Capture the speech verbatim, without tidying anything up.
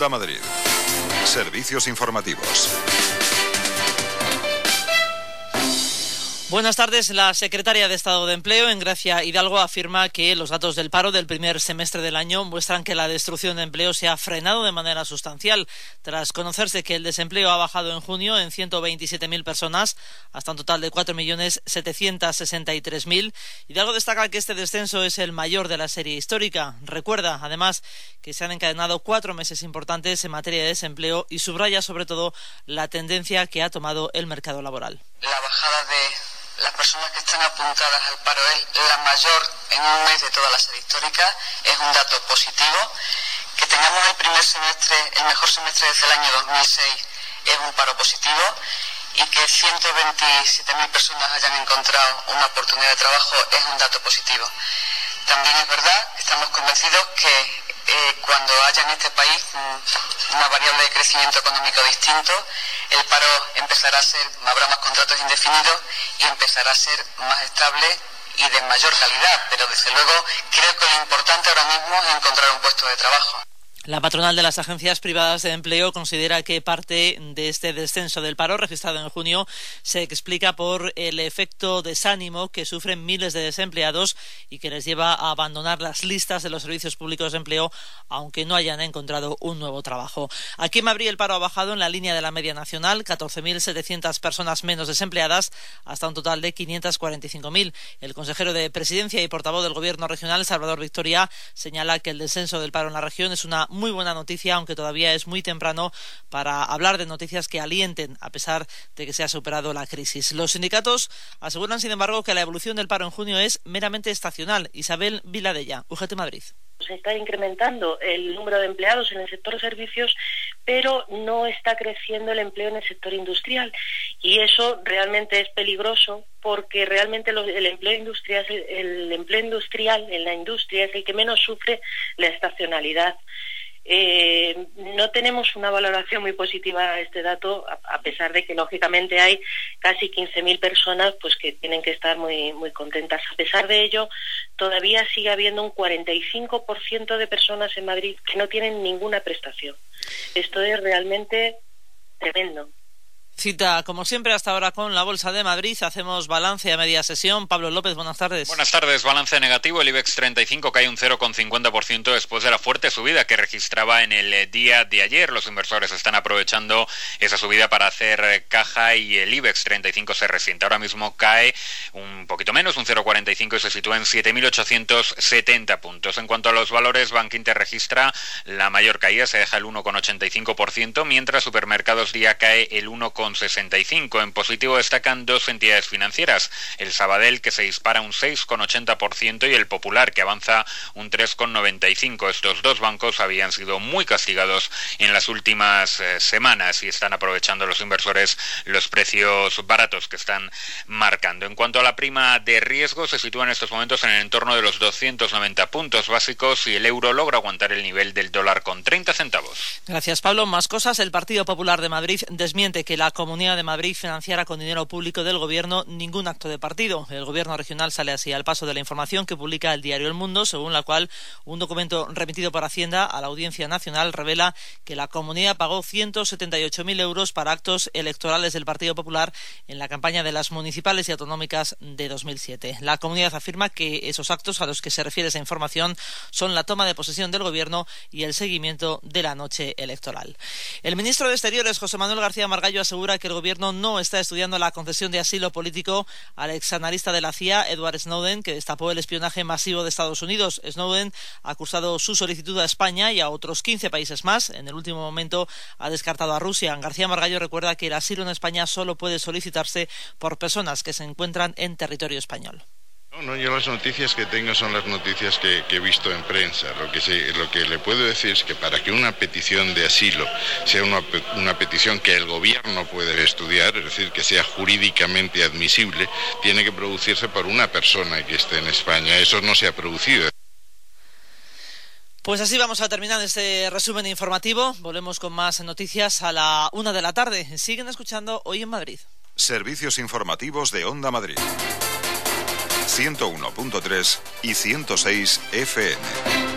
Onda Madrid. Servicios informativos. Buenas tardes. La secretaria de Estado de Empleo, Engracia Hidalgo, afirma que los datos del paro del primer semestre del año muestran que la destrucción de empleo se ha frenado de manera sustancial, tras conocerse que el desempleo ha bajado en junio en ciento veintisiete mil personas, hasta un total de cuatro millones setecientos sesenta y tres mil. Hidalgo destaca que este descenso es el mayor de la serie histórica. Recuerda, además, que se han encadenado cuatro meses importantes en materia de desempleo y subraya, sobre todo, la tendencia que ha tomado el mercado laboral. La bajada de las personas que están apuntadas al paro es la mayor en un mes de toda la serie histórica, es un dato positivo. Que tengamos el primer semestre, el mejor semestre desde el año dos mil seis, es un paro positivo, y que ciento veintisiete mil personas hayan encontrado una oportunidad de trabajo es un dato positivo. También es verdad, estamos convencidos que eh, cuando haya en este país una variable de crecimiento económico distinto, el paro empezará a ser, habrá más contratos indefinidos y empezará a ser más estable y de mayor calidad, pero desde luego creo que lo importante ahora mismo es encontrar un puesto de trabajo. La patronal de las agencias privadas de empleo considera que parte de este descenso del paro registrado en junio se explica por el efecto desánimo que sufren miles de desempleados y que les lleva a abandonar las listas de los servicios públicos de empleo, aunque no hayan encontrado un nuevo trabajo. Aquí en Madrid el paro ha bajado en la línea de la media nacional, catorce mil setecientas personas menos desempleadas, hasta un total de quinientos cuarenta y cinco mil. El consejero de Presidencia y portavoz del Gobierno regional, Salvador Victoria, señala que el descenso del paro en la región es una muy buena noticia, aunque todavía es muy temprano para hablar de noticias que alienten, a pesar de que se ha superado la crisis. Los sindicatos aseguran, sin embargo, que la evolución del paro en junio es meramente estacional. Isabel Viladella, U G T Madrid. Se está incrementando el número de empleados en el sector servicios, pero no está creciendo el empleo en el sector industrial. Y eso realmente es peligroso porque realmente lo, el empleo industrial, el, el empleo industrial en la industria es el que menos sufre la estacionalidad. Eh, no tenemos una valoración muy positiva a este dato, a, a pesar de que lógicamente hay casi quince mil personas pues que tienen que estar muy muy contentas. A pesar de ello, todavía sigue habiendo un cuarenta y cinco por ciento de personas en Madrid que no tienen ninguna prestación. Esto es realmente tremendo. Cita, como siempre, hasta ahora con la Bolsa de Madrid. Hacemos balance a media sesión. Pablo López, buenas tardes. Buenas tardes. Balance negativo. El IBEX treinta y cinco cae un cero coma cincuenta por ciento después de la fuerte subida que registraba en el día de ayer. Los inversores están aprovechando esa subida para hacer caja y el IBEX treinta y cinco se resiente. Ahora mismo cae un poquito menos, un cero coma cuarenta y cinco, y se sitúa en siete mil ochocientos setenta puntos. En cuanto a los valores, Bankinter registra la mayor caída, se deja el uno coma ochenta y cinco por ciento, mientras Supermercados Día cae el uno coma sesenta y cinco por ciento. En positivo destacan dos entidades financieras, el Sabadell, que se dispara un seis coma ochenta por ciento, y el Popular, que avanza un tres coma noventa y cinco por ciento. Estos dos bancos habían sido muy castigados en las últimas eh, semanas y están aprovechando los inversores los precios baratos que están marcando. En cuanto a la prima de riesgo, se sitúa en estos momentos en el entorno de los doscientos noventa puntos básicos y el euro logra aguantar el nivel del dólar con treinta centavos. Gracias, Pablo. Más cosas. El Partido Popular de Madrid desmiente que la Comunidad de Madrid financiara con dinero público del Gobierno ningún acto de partido. El Gobierno regional sale así al paso de la información que publica el diario El Mundo, según la cual un documento remitido por Hacienda a la Audiencia Nacional revela que la Comunidad pagó ciento setenta y ocho mil euros para actos electorales del Partido Popular en la campaña de las municipales y autonómicas de dos mil siete. La Comunidad afirma que esos actos a los que se refiere esa información son la toma de posesión del Gobierno y el seguimiento de la noche electoral. El ministro de Exteriores, José Manuel García Margallo, asegura que el Gobierno no está estudiando la concesión de asilo político al exanalista de la C I A, Edward Snowden, que destapó el espionaje masivo de Estados Unidos. Snowden ha cursado su solicitud a España y a otros quince países más. En el último momento ha descartado a Rusia. García Margallo recuerda que el asilo en España solo puede solicitarse por personas que se encuentran en territorio español. No, no, yo las noticias que tengo son las noticias que, que he visto en prensa. Lo que, se, lo que le puedo decir es que para que una petición de asilo sea una, una petición que el gobierno puede estudiar, es decir, que sea jurídicamente admisible, tiene que producirse por una persona que esté en España. Eso no se ha producido. Pues así vamos a terminar este resumen informativo. Volvemos con más noticias a la una de la tarde. Siguen escuchando Hoy en Madrid. Servicios informativos de Onda Madrid. ciento uno punto tres y ciento seis F M.